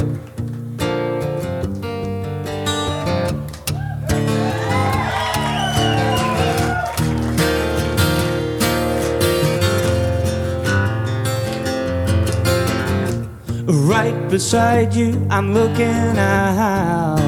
Right beside you, I'm looking out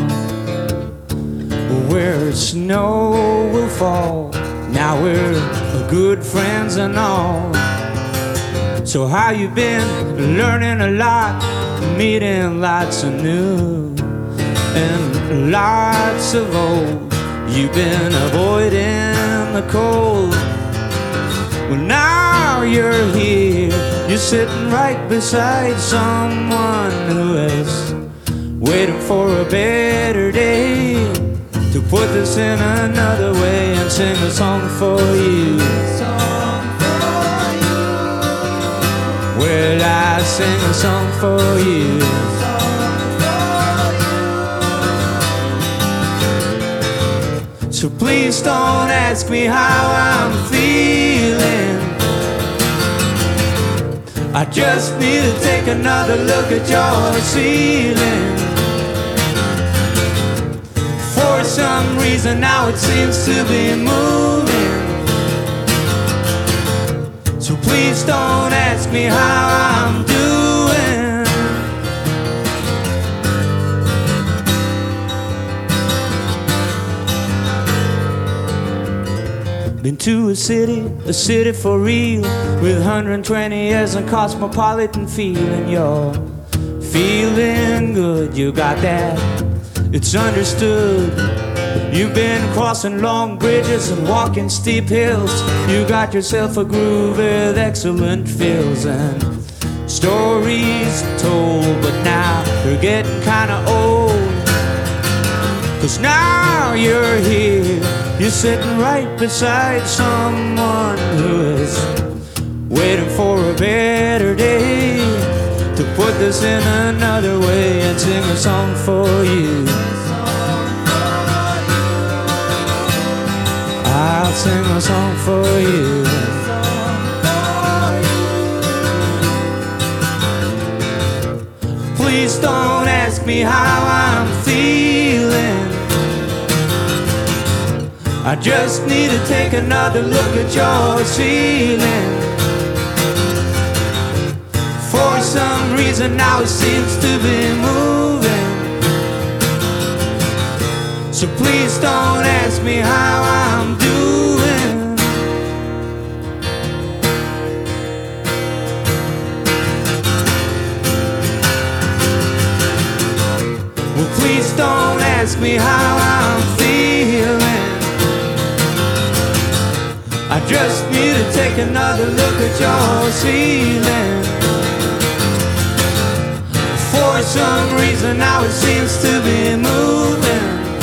where snow will fall. Now we're good friends and all. So how you been? Learning a lot, meeting lots of new and lots of old. You've been avoiding the cold. Well, now you're here. You're sitting right beside someone who is waiting for a better day to put this in another way and sing a song for you. Well, I sing a song for you. So please don't ask me how I'm feeling. I just need to take another look at your ceiling. For some reason now it seems to be moving. So please don't ask me how I'm doing. Been to a city for real, with 120 years and cosmopolitan feeling. You're feeling good, you got that, it's understood. You've been crossing long bridges and walking steep hills. You got yourself a groove with excellent feels and stories told. But now you're getting kinda old, 'cause now you're here. You're sitting right beside someone who is waiting for a better day to put this in another way and sing a song for you. I'll sing a song for you. Please don't ask me how I'm feeling. I just need to take another look at your ceiling. For some reason now it seems to be moving. So please don't ask me how I'm doing. Well, please don't ask me how I'm feeling. I just need to take another look at your ceiling. For some reason now it seems to be moving.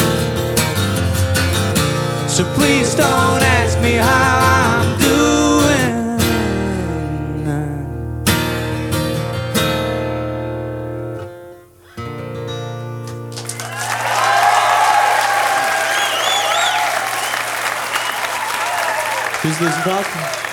So please don't ask me how I'm doing. Tusen takk.